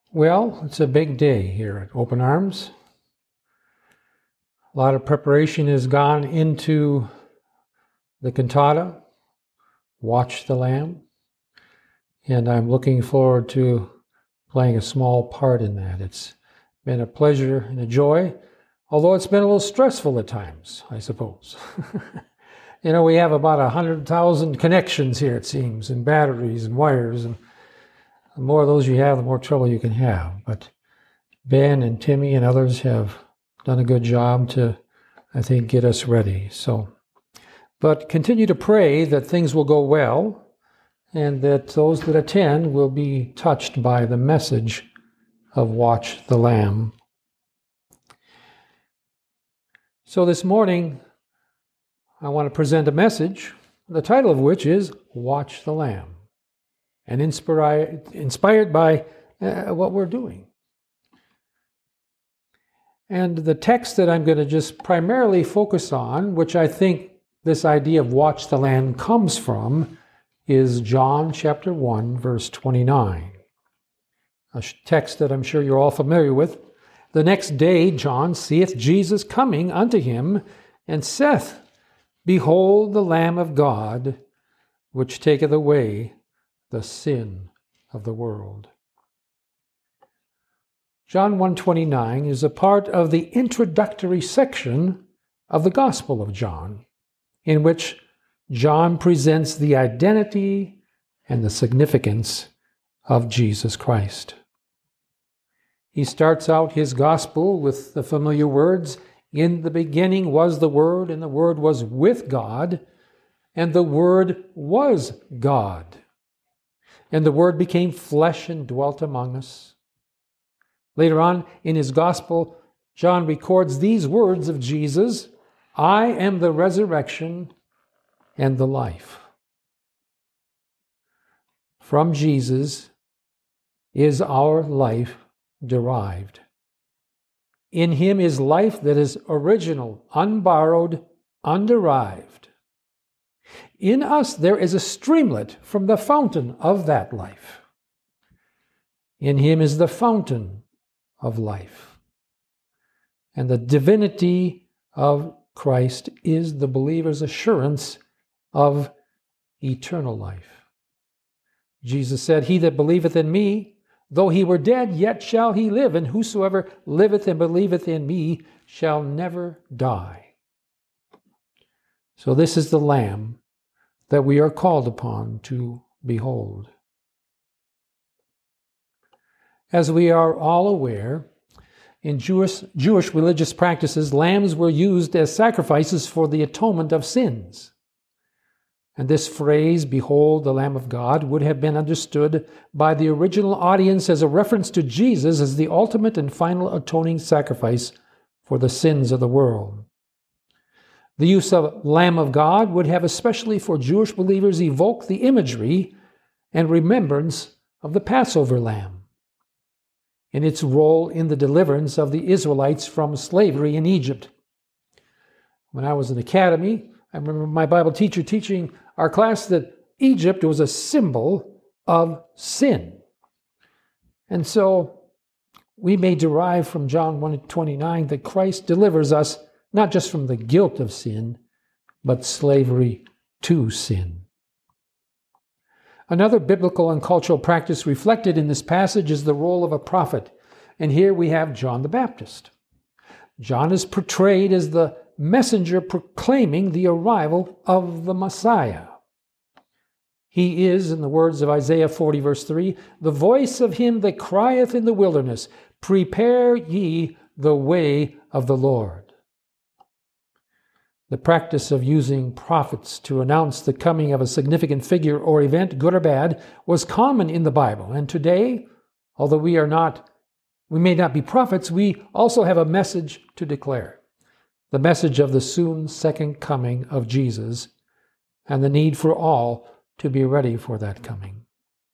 Well, it's a big day here at Open Arms. A lot of preparation has gone into the cantata, Watch the Lamb, and I'm looking forward to playing a small part in that. It's been a pleasure and a joy, although it's been a little stressful at times, I suppose. We have about 100,000 connections here, it seems, and batteries and wires, and the more of those you have, the more trouble you can have. But Ben and Timmy and others have done a good job to, I think, get us ready. But continue to pray that things will go well and that those that attend will be touched by the message of Watch the Lamb. So this morning, I want to present a message, the title of which is Watch the Lamb, and inspired by what we're doing. And the text that I'm going to just primarily focus on, which I think this idea of watch the Lamb comes from, is John chapter 1, verse 29. A text that I'm sure you're all familiar with. The next day John seeth Jesus coming unto him, and saith, Behold the Lamb of God, which taketh away the sin of the world. John 1:29 is a part of the introductory section of the Gospel of John, in which John presents the identity and the significance of Jesus Christ. He starts out his Gospel with the familiar words, In the beginning was the Word, and the Word was with God, and the Word was God. And the Word became flesh and dwelt among us. Later on in his Gospel, John records these words of Jesus, I am the resurrection and the life. From Jesus is our life derived. In him is life that is original, unborrowed, underived. In us there is a streamlet from the fountain of that life. In him is the fountain of life. And the divinity of Christ is the believer's assurance of eternal life. Jesus said, He that believeth in me, though he were dead, yet shall he live, and whosoever liveth and believeth in me shall never die. So this is the Lamb that we are called upon to behold. As we are all aware, in Jewish religious practices, lambs were used as sacrifices for the atonement of sins. And this phrase, Behold the Lamb of God, would have been understood by the original audience as a reference to Jesus as the ultimate and final atoning sacrifice for the sins of the world. The use of Lamb of God would have, especially for Jewish believers, evoked the imagery and remembrance of the Passover lamb and its role in the deliverance of the Israelites from slavery in Egypt. When I was in academy, I remember my Bible teacher teaching our class that Egypt was a symbol of sin. And so we may derive from John 1:29 that Christ delivers us not just from the guilt of sin, but slavery to sin. Another biblical and cultural practice reflected in this passage is the role of a prophet. And here we have John the Baptist. John is portrayed as the messenger proclaiming the arrival of the Messiah. He is, in the words of Isaiah 40, verse 3, the voice of him that crieth in the wilderness, Prepare ye the way of the Lord. The practice of using prophets to announce the coming of a significant figure or event, good or bad, was common in the Bible. And today, although we may not be prophets, we also have a message to declare. The message of the soon second coming of Jesus and the need for all to be ready for that coming.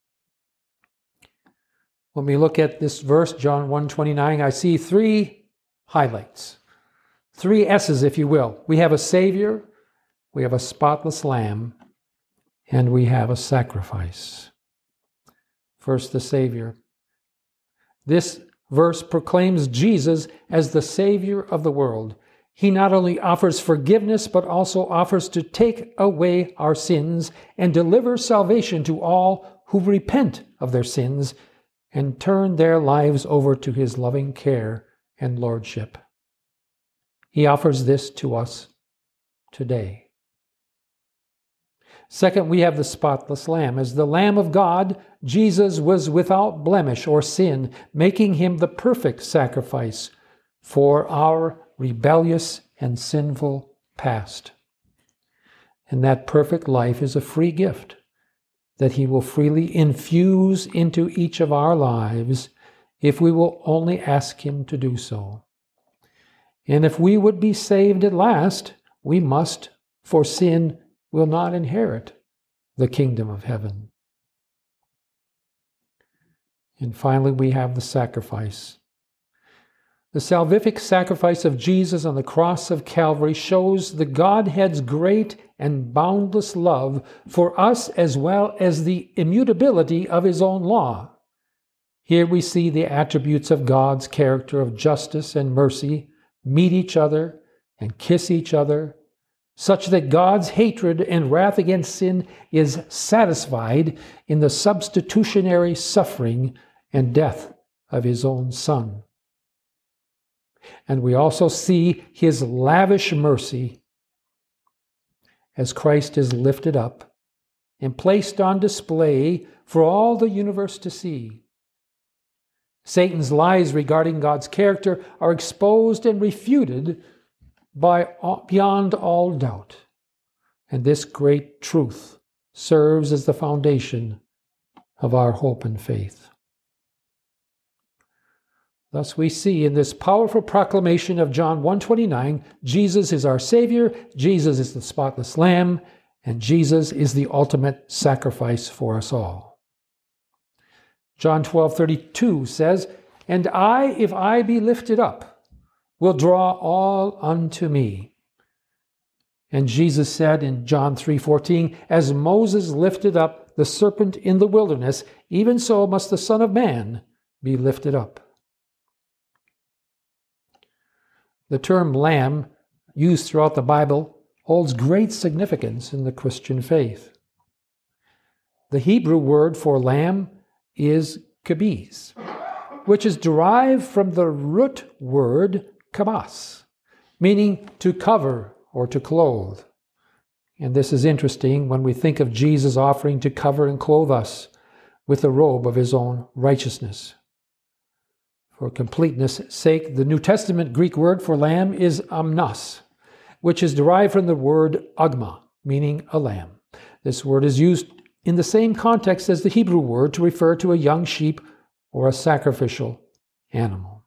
When we look at this verse, John 1:29, I see three highlights. Three S's, if you will. We have a Savior, we have a spotless Lamb, and we have a sacrifice. First, the Savior. This verse proclaims Jesus as the Savior of the world. He not only offers forgiveness, but also offers to take away our sins and deliver salvation to all who repent of their sins and turn their lives over to his loving care and lordship. He offers this to us today. Second, we have the spotless Lamb. As the Lamb of God, Jesus was without blemish or sin, making him the perfect sacrifice for our rebellious and sinful past. And that perfect life is a free gift that he will freely infuse into each of our lives if we will only ask him to do so. And if we would be saved at last, we must, for sin will not inherit the kingdom of heaven. And finally, we have the sacrifice. The salvific sacrifice of Jesus on the cross of Calvary shows the Godhead's great and boundless love for us, as well as the immutability of his own law. Here we see the attributes of God's character of justice and mercy meet each other and kiss each other, such that God's hatred and wrath against sin is satisfied in the substitutionary suffering and death of his own Son. And we also see his lavish mercy as Christ is lifted up and placed on display for all the universe to see. Satan's lies regarding God's character are exposed and refuted beyond all doubt. And this great truth serves as the foundation of our hope and faith. Thus we see in this powerful proclamation of John 1:29, Jesus is our Savior, Jesus is the spotless Lamb, and Jesus is the ultimate sacrifice for us all. John 12:32 says, "And I, if I be lifted up, will draw all unto me." And Jesus said in John 3:14, "As Moses lifted up the serpent in the wilderness, even so must the Son of Man be lifted up." The term lamb, used throughout the Bible, holds great significance in the Christian faith. The Hebrew word for lamb is kabis, which is derived from the root word kabas, meaning to cover or to clothe. And this is interesting when we think of Jesus offering to cover and clothe us with the robe of his own righteousness. For completeness' sake, the New Testament Greek word for lamb is amnos, which is derived from the word agma, meaning a lamb. This word is used in the same context as the Hebrew word to refer to a young sheep or a sacrificial animal.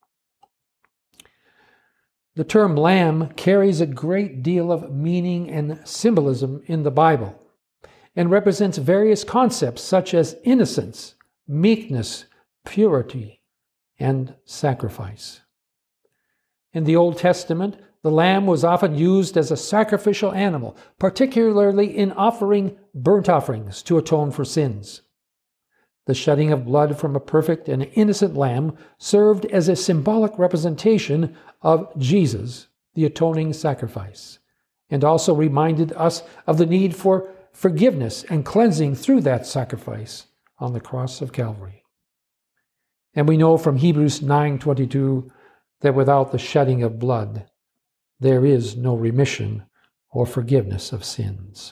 The term lamb carries a great deal of meaning and symbolism in the Bible and represents various concepts such as innocence, meekness, purity, and sacrifice. In the Old Testament, the lamb was often used as a sacrificial animal, particularly in offering burnt offerings to atone for sins. The shedding of blood from a perfect and innocent lamb served as a symbolic representation of Jesus, the atoning sacrifice, and also reminded us of the need for forgiveness and cleansing through that sacrifice on the cross of Calvary. And we know from Hebrews 9:22 that without the shedding of blood, there is no remission or forgiveness of sins.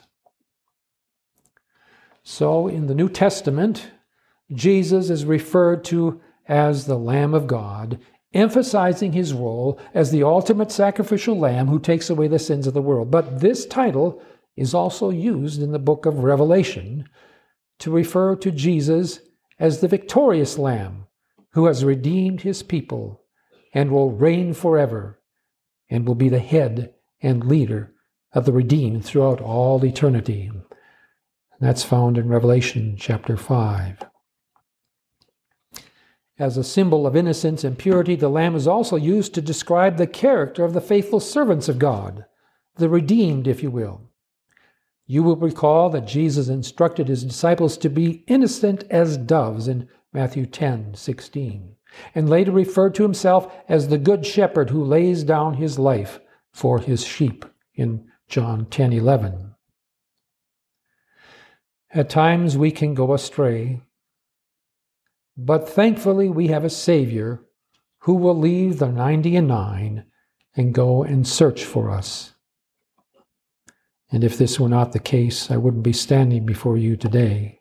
So in the New Testament, Jesus is referred to as the Lamb of God, emphasizing his role as the ultimate sacrificial lamb who takes away the sins of the world. But this title is also used in the book of Revelation to refer to Jesus as the victorious Lamb who has redeemed his people and will reign forever and will be the head and leader of the redeemed throughout all eternity. And that's found in Revelation chapter 5. As a symbol of innocence and purity, the Lamb is also used to describe the character of the faithful servants of God, the redeemed, if you will. You will recall that Jesus instructed his disciples to be innocent as doves in Matthew 10:16, and later referred to himself as the good shepherd who lays down his life for his sheep in John 10:11. At times we can go astray, but thankfully we have a Savior who will leave the 99 and go and search for us. And if this were not the case, I wouldn't be standing before you today.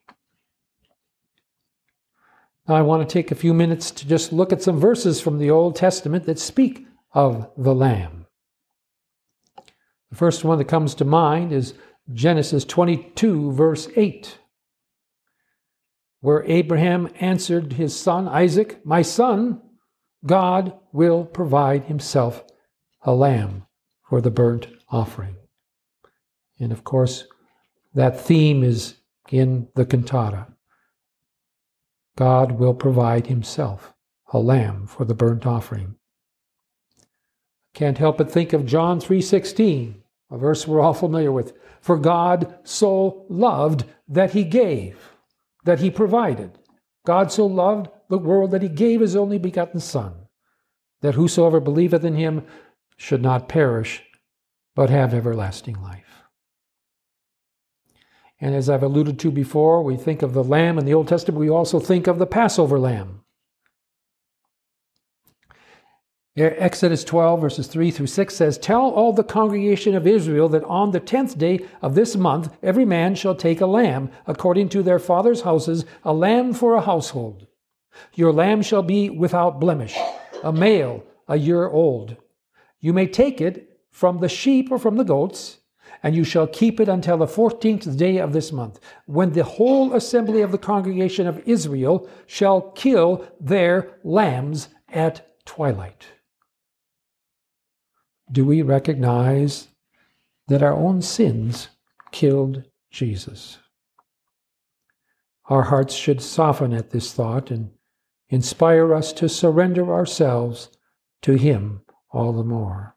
Now I want to take a few minutes to just look at some verses from the Old Testament that speak of the Lamb. The first one that comes to mind is Genesis 22, verse 8, where Abraham answered his son Isaac, "My son, God will provide himself a lamb for the burnt offering." And of course, that theme is in the cantata. God will provide himself a lamb for the burnt offering. Can't help but think of John 3:16, a verse we're all familiar with. For God so loved that he gave, that he provided. God so loved the world that he gave his only begotten Son, that whosoever believeth in him should not perish, but have everlasting life. And as I've alluded to before, we think of the lamb in the Old Testament. We also think of the Passover lamb. Exodus 12, verses 3 through 6 says, "Tell all the congregation of Israel that on the 10th day of this month every man shall take a lamb, according to their fathers' houses, a lamb for a household. Your lamb shall be without blemish, a male, a year old. You may take it from the sheep or from the goats, and you shall keep it until the 14th day of this month, when the whole assembly of the congregation of Israel shall kill their lambs at twilight." Do we recognize that our own sins killed Jesus? Our hearts should soften at this thought and inspire us to surrender ourselves to him all the more.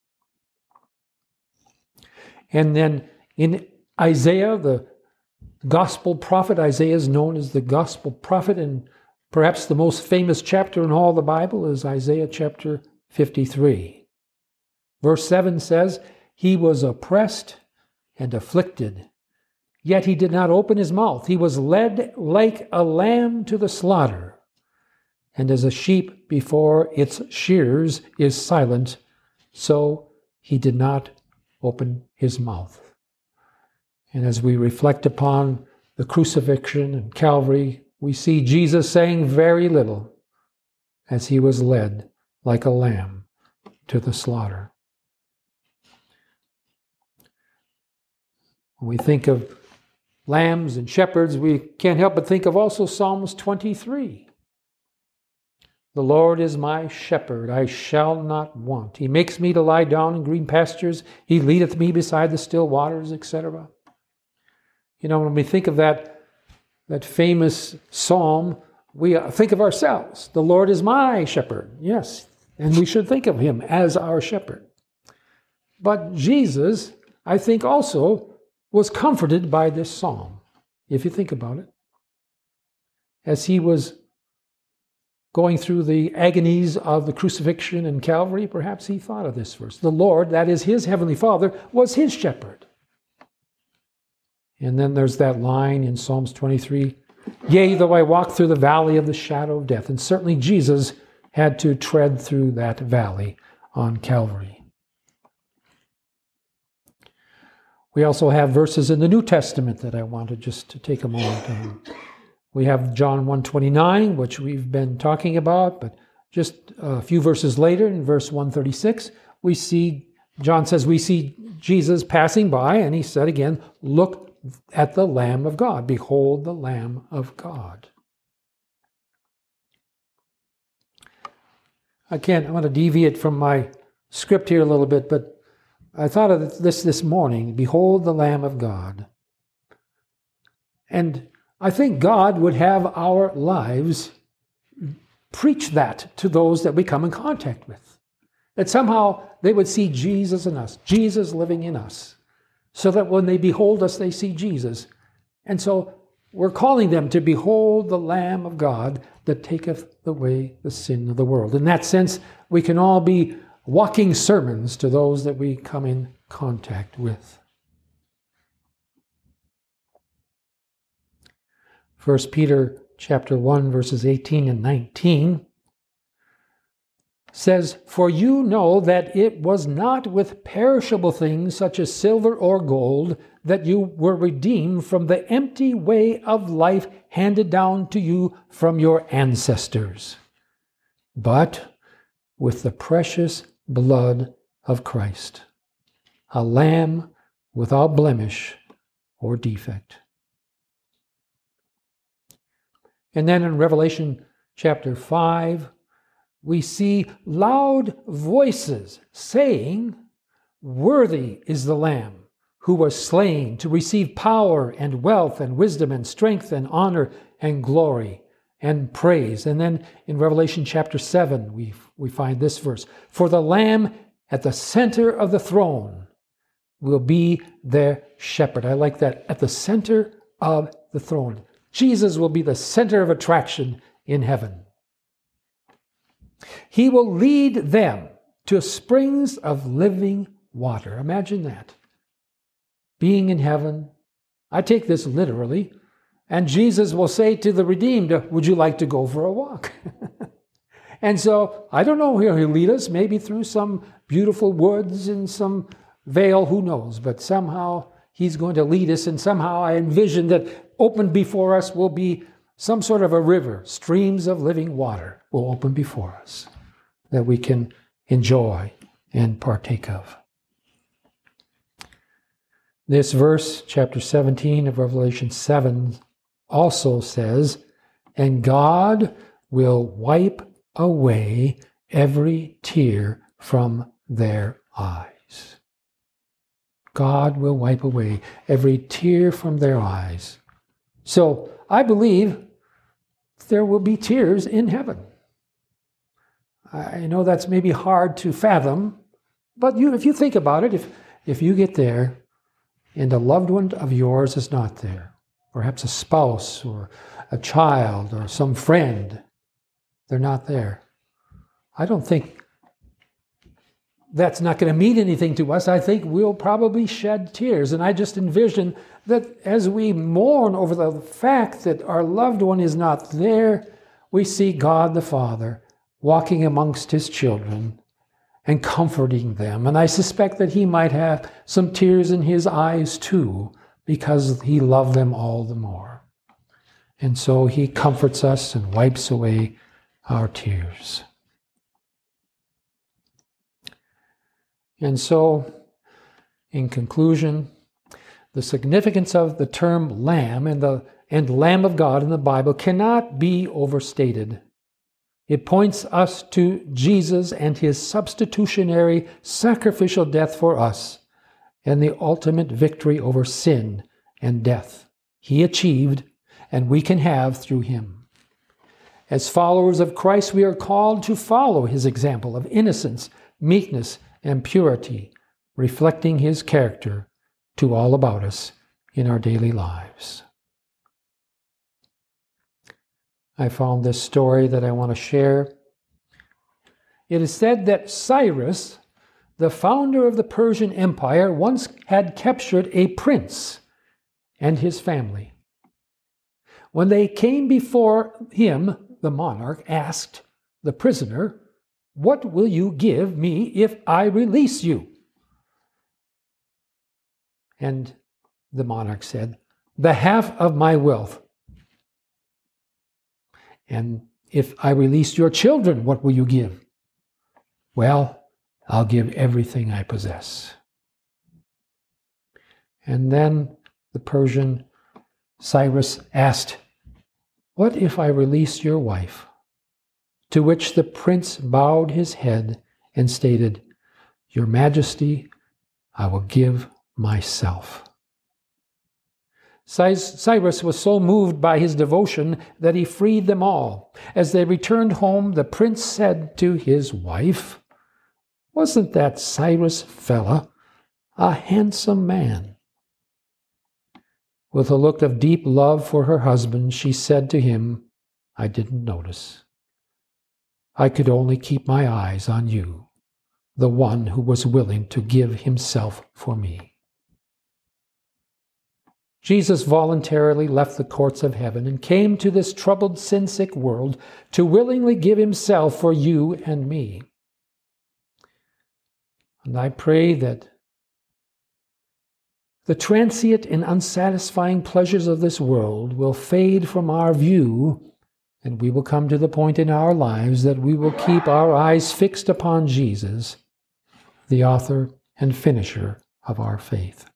And then in Isaiah, the gospel prophet, Isaiah is known as the gospel prophet, and perhaps the most famous chapter in all the Bible is Isaiah chapter 53. Verse 7 says, "He was oppressed and afflicted, yet he did not open his mouth. He was led like a lamb to the slaughter, and as a sheep before its shearers is silent, so he did not open his mouth." And as we reflect upon the crucifixion and Calvary, we see Jesus saying very little as he was led like a lamb to the slaughter. When we think of lambs and shepherds, we can't help but think of also Psalms 23. "The Lord is my shepherd, I shall not want. He makes me to lie down in green pastures. He leadeth me beside the still waters," etc. You know, when we think of that famous psalm, we think of ourselves. The Lord is my shepherd. Yes, and we should think of him as our shepherd. But Jesus, I think, also was comforted by this psalm, if you think about it. As he was going through the agonies of the crucifixion and Calvary, perhaps he thought of this verse. The Lord, that is his heavenly Father, was his shepherd. And then there's that line in Psalms 23, "Yea, though I walk through the valley of the shadow of death." And certainly Jesus had to tread through that valley on Calvary. We also have verses in the New Testament that I wanted just to take a moment on. We have John 1:29, which we've been talking about, but just a few verses later, in verse 136, John says, we see Jesus passing by, and he said again, "Look at the Lamb of God. Behold the Lamb of God." I want to deviate from my script here a little bit, but I thought of this morning. Behold the Lamb of God. And I think God would have our lives preach that to those that we come in contact with. That somehow they would see Jesus in us, Jesus living in us, so that when they behold us, they see Jesus. And so we're calling them to behold the Lamb of God that taketh away the sin of the world. In that sense, we can all be walking sermons to those that we come in contact with. 1 Peter chapter 1, verses 18 and 19 says, "For you know that it was not with perishable things such as silver or gold that you were redeemed from the empty way of life handed down to you from your ancestors, but with the precious blood of Christ, a lamb without blemish or defect." And then in Revelation chapter 5, we see loud voices saying, "Worthy is the Lamb who was slain to receive power and wealth and wisdom and strength and honor and glory and praise." And then in Revelation chapter 7, we find this verse, "For the Lamb at the center of the throne will be their shepherd." I like that, at the center of the throne. Jesus will be the center of attraction in heaven. "He will lead them to springs of living water." Imagine that. Being in heaven, I take this literally, and Jesus will say to the redeemed, "Would you like to go for a walk?" And so, I don't know where he'll lead us, maybe through some beautiful woods in some vale, who knows, but somehow he's going to lead us, and somehow I envision that open before us will be some sort of a river, streams of living water will open before us that we can enjoy and partake of. This verse, chapter 17 of Revelation 7, also says, "And God will wipe away every tear from their eyes." God will wipe away every tear from their eyes. So I believe there will be tears in heaven. I know that's maybe hard to fathom, but if you think about it, if you get there and a loved one of yours is not there, perhaps a spouse or a child or some friend, they're not there. I don't think that's not going to mean anything to us. I think we'll probably shed tears. And I just envision that as we mourn over the fact that our loved one is not there, we see God the Father walking amongst his children and comforting them. And I suspect that he might have some tears in his eyes too, because he loved them all the more. And so he comforts us and wipes away our tears. And so, in conclusion, the significance of the term lamb and Lamb of God in the Bible cannot be overstated. It points us to Jesus and his substitutionary sacrificial death for us and the ultimate victory over sin and death he achieved and we can have through him. As followers of Christ, we are called to follow his example of innocence, meekness, and purity, reflecting his character to all about us in our daily lives. I found this story that I want to share. It is said that Cyrus, the founder of the Persian Empire, once had captured a prince and his family. When they came before him, the monarch asked the prisoner, "What will you give me if I release you?" And the monarch said, "The half of my wealth." "And if I release your children, what will you give?" "Well, I'll give everything I possess." And then the Persian Cyrus asked, "What if I release your wife?" To which the prince bowed his head and stated, "Your Majesty, I will give myself." Cyrus was so moved by his devotion that he freed them all. As they returned home, the prince said to his wife, "Wasn't that Cyrus fella a handsome man?" With a look of deep love for her husband, she said to him, "I didn't notice. I could only keep my eyes on you, the one who was willing to give himself for me." Jesus voluntarily left the courts of heaven and came to this troubled, sin-sick world to willingly give himself for you and me. And I pray that the transient and unsatisfying pleasures of this world will fade from our view, and we will come to the point in our lives that we will keep our eyes fixed upon Jesus, the author and finisher of our faith.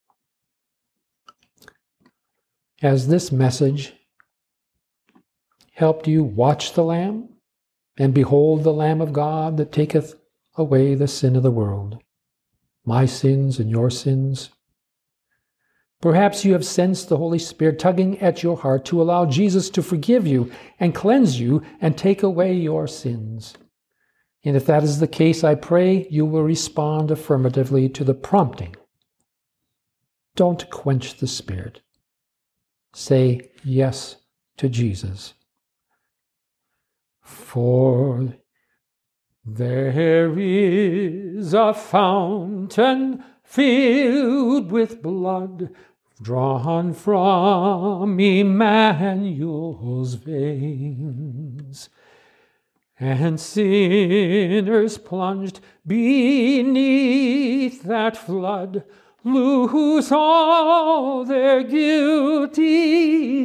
Has this message helped you watch the Lamb and behold the Lamb of God that taketh away the sin of the world, my sins and your sins? Perhaps you have sensed the Holy Spirit tugging at your heart to allow Jesus to forgive you and cleanse you and take away your sins. And if that is the case, I pray you will respond affirmatively to the prompting. Don't quench the Spirit. Say yes to Jesus. For there is a fountain filled with blood, drawn from Emmanuel's veins, and sinners plunged beneath that flood lose all their guilty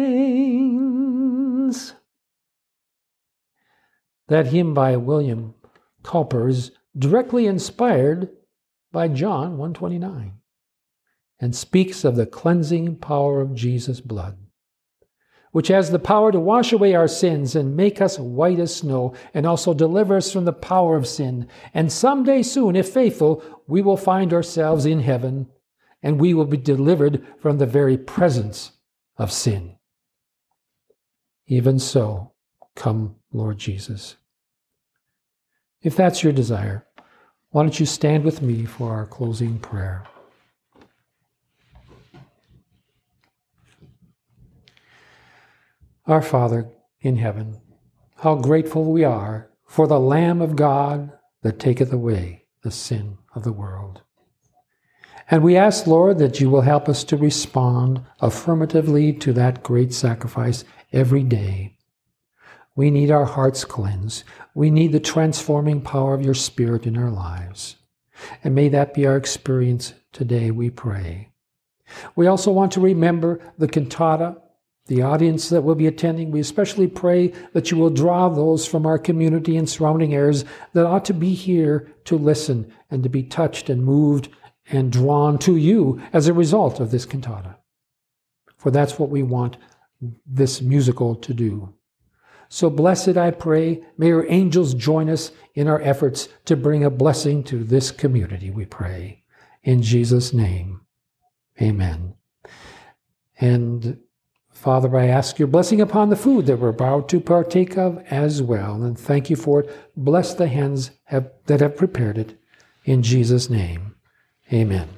stains. That hymn by William Cowper is directly inspired by John 1:29 and speaks of the cleansing power of Jesus' blood, which has the power to wash away our sins and make us white as snow, and also deliver us from the power of sin. And someday soon, if faithful, we will find ourselves in heaven, and we will be delivered from the very presence of sin. Even so, come, Lord Jesus. If that's your desire, why don't you stand with me for our closing prayer? Our Father in heaven, how grateful we are for the Lamb of God that taketh away the sin of the world. And we ask, Lord, that you will help us to respond affirmatively to that great sacrifice every day. We need our hearts cleansed. We need the transforming power of your Spirit in our lives. And may that be our experience today, we pray. We also want to remember the cantata, the audience that will be attending. We especially pray that you will draw those from our community and surrounding areas that ought to be here to listen and to be touched and moved and drawn to you as a result of this cantata. For that's what we want this musical to do. So blessed, I pray, may your angels join us in our efforts to bring a blessing to this community, we pray. In Jesus' name, amen. And Father, I ask your blessing upon the food that we're about to partake of as well, and thank you for it. Bless the hands that have prepared it. In Jesus' name, amen.